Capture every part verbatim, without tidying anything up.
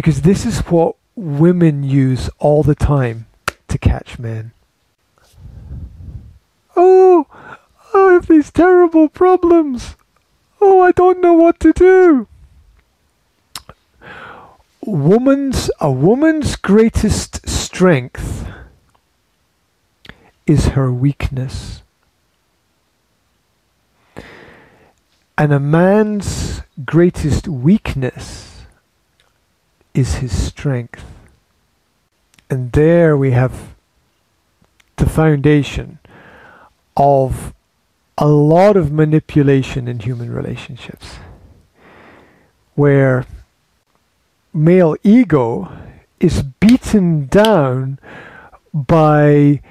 Because this is what women use all the time to catch men. Oh, I have these terrible problems. Oh, I don't know what to do. Woman's, a woman's greatest strength is her weakness. And a man's greatest weakness is his strength. And there we have the foundation of a lot of manipulation in human relationships, where male ego is beaten down by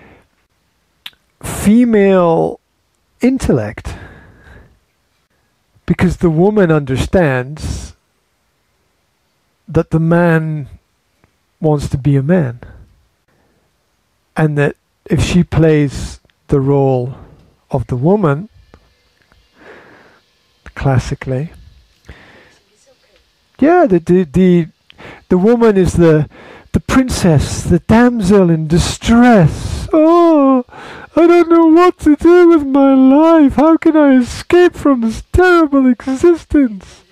female intellect, because the woman understands that the man wants to be a man, and that if she plays the role of the woman, classically, yeah, the the the, the woman is the the princess, the damsel in distress. Oh, I don't know what to do with my life. How can I escape from this terrible existence?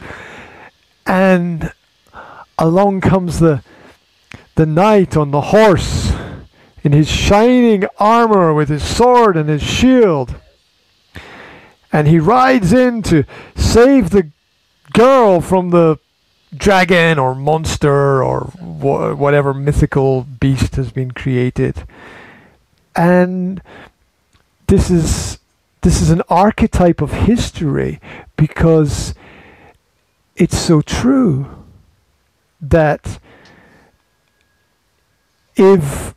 And along comes the the knight on the horse, in his shining armor with his sword and his shield. And he rides in to save the girl from the dragon or monster or wh- whatever mythical beast has been created. And this is this is an archetype of history, because it's so true that if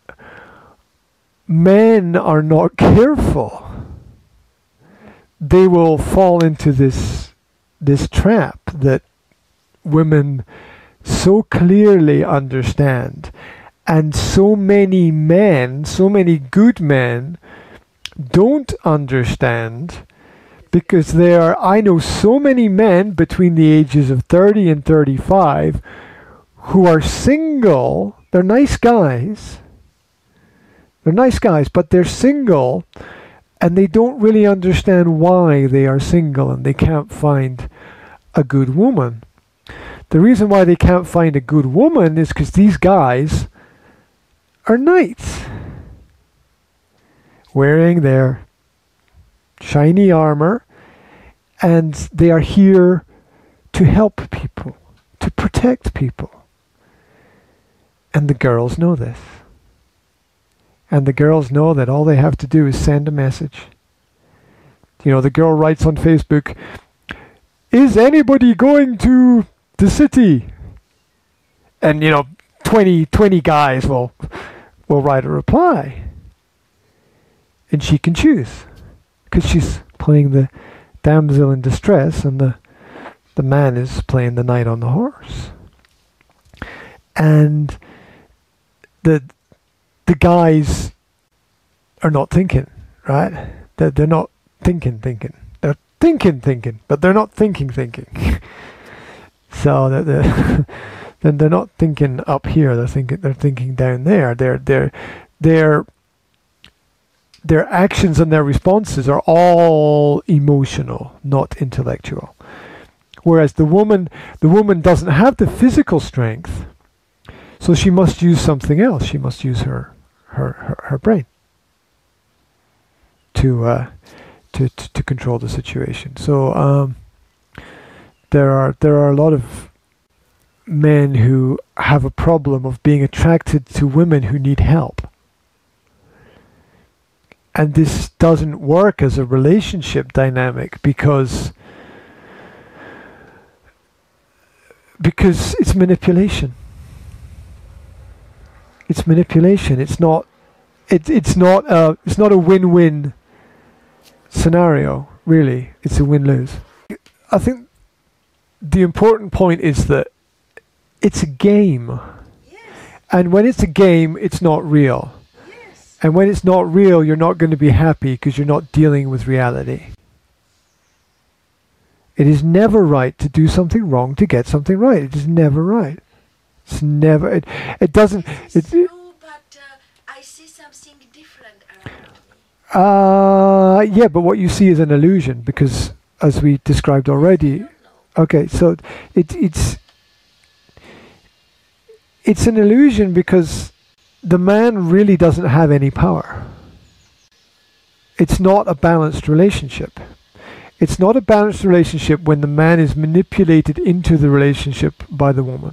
men are not careful, they will fall into this this trap that women so clearly understand, and so many men, so many good men don't understand, because there are, I know so many men between the ages of thirty and thirty-five who are single. They're nice guys. They're nice guys, but they're single, and they don't really understand why they are single, and they can't find a good woman. The reason why they can't find a good woman is because these guys are knights, wearing their shiny armor, and they are here to help people, to protect people. And the girls know this. And the girls know that all they have to do is send a message. You know, the girl writes on Facebook, "Is anybody going to the city?" And, you know, twenty, twenty guys will, will write a reply. And she can choose, because she's playing the damsel in distress, and the, the man is playing the knight on the horse. And the the guys are not thinking, right? They're, they're not thinking, thinking. They're thinking, thinking, but they're not thinking, thinking. So they're, they're, then they're not thinking up here. They're thinking. They're thinking down there. Their their their their actions and their responses are all emotional, not intellectual. Whereas the woman, the woman doesn't have the physical strength. So she must use something else. She must use her her, her, her brain to, uh, to to to control the situation. So um, there are there are a lot of men who have a problem of being attracted to women who need help, and this doesn't work as a relationship dynamic because because it's manipulation. It's manipulation. It's not. It, it's not. A, it's not a win-win scenario. Really, it's a win-lose. I think the important point is that it's a game, Yes. and when it's a game, it's not real. Yes. And when it's not real, you're not going to be happy because you're not dealing with reality. It is never right to do something wrong to get something right. It is never right. It's never. It, it doesn't. This It, is true, but uh, I see something different around me. uh, yeah, but what you see is an illusion because, as we described I already. don't know. Okay, so it it's it's an illusion because the man really doesn't have any power. It's not a balanced relationship. It's not a balanced relationship when the man is manipulated into the relationship by the woman.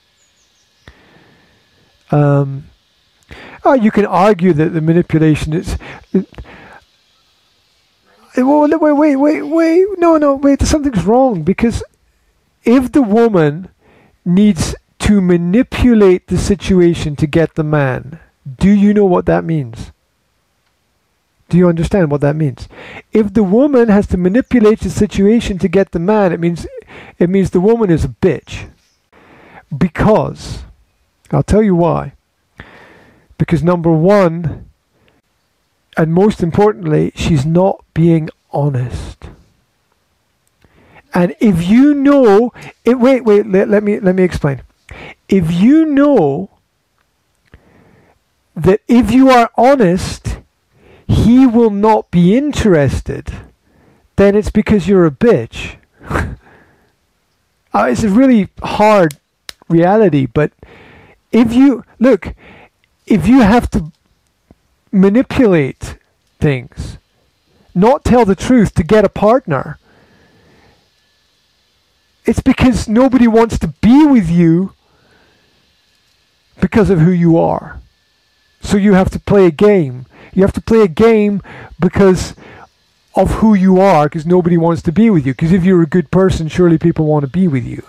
Um, oh, you can argue that the manipulation is. It, well, wait, wait, wait, wait. No, no, wait. Something's wrong because if the woman needs to manipulate the situation to get the man, do you know what that means? Do you understand what that means? If the woman has to manipulate the situation to get the man, it means it means the woman is a bitch. Because I'll tell you why. Because number one, and most importantly, she's not being honest. And if you know, it, wait, wait, let, let me let me explain. If you know that if you are honest, he will not be interested, then it's because you're a bitch. uh, it's a really hard reality, but if you, look, if you have to manipulate things, not tell the truth to get a partner, it's because nobody wants to be with you because of who you are. So you have to play a game. You have to play a game because of who you are, because nobody wants to be with you. Because if you're a good person, surely people want to be with you.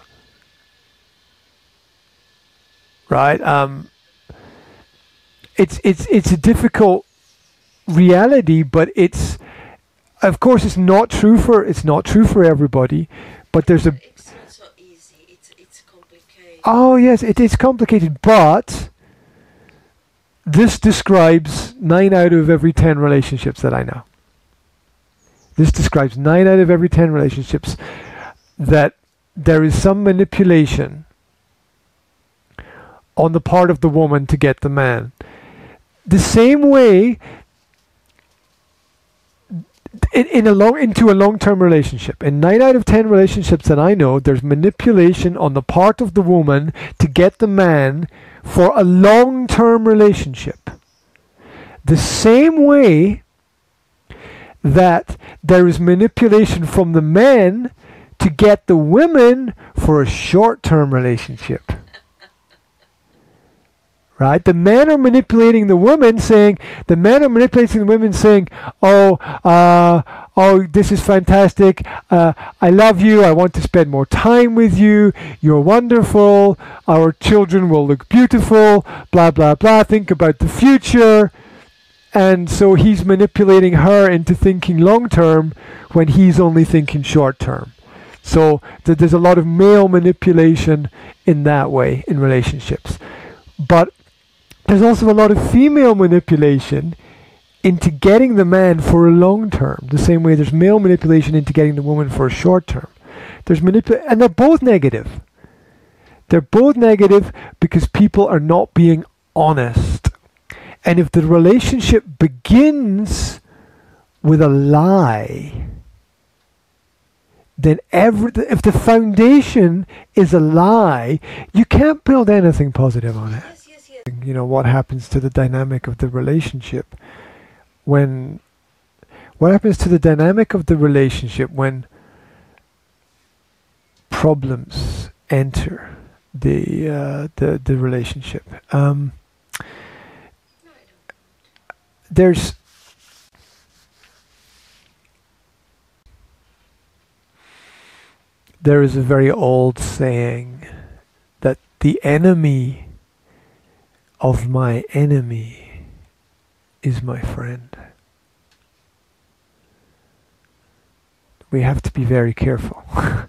Right? Um, it's it's it's a difficult reality, but it's, of course, it's not true for it's not true for everybody. But there's a. It's not so easy. It's it's complicated. Oh yes, it is complicated, but this describes nine out of every ten relationships that I know. This describes nine out of every ten relationships that there is some manipulation on the part of the woman to get the man. The same way in, in a long into a long-term relationship. In nine out of ten relationships that I know, there's manipulation on the part of the woman to get the man for a long-term relationship. The same way that there is manipulation from the men to get the women for a short-term relationship. Right? The men are manipulating the women, saying, the men are manipulating the women, saying, oh, uh, oh, this is fantastic. Uh, I love you. I want to spend more time with you. You're wonderful. Our children will look beautiful. Blah, blah, blah. Think about the future. And so he's manipulating her into thinking long term when he's only thinking short term. So th- there's a lot of male manipulation in that way in relationships. But there's also a lot of female manipulation into getting the man for a long term. The same way there's male manipulation into getting the woman for a short term. There's manipul- and they're both negative. They're both negative because people are not being honest. And if the relationship begins with a lie, then every, if the foundation is a lie, you can't build anything positive on it. Yes, yes, yes. You know, what happens to the dynamic of the relationship when, what happens to the dynamic of the relationship when problems enter the uh, the, the relationship? Um, No, I don't. there's there is a very old saying that the enemy of my enemy is my friend. We have to be very careful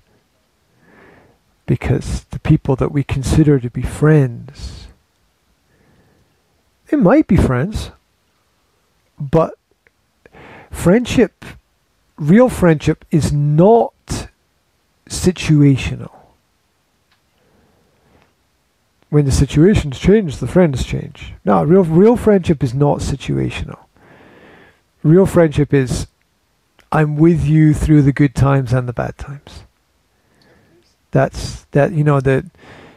because the people that we consider to be friends, they might be friends, but friendship, real friendship, is not situational. when the situations change, the friends change. No, real real friendship is not situational. Real friendship is, I'm with you through the good times and the bad times. That's that you know that.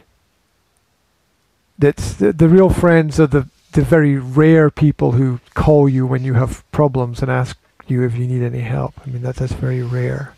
That's the, the real friends are the the very rare people who call you when you have problems and ask you if you need any help. I mean that that's very rare.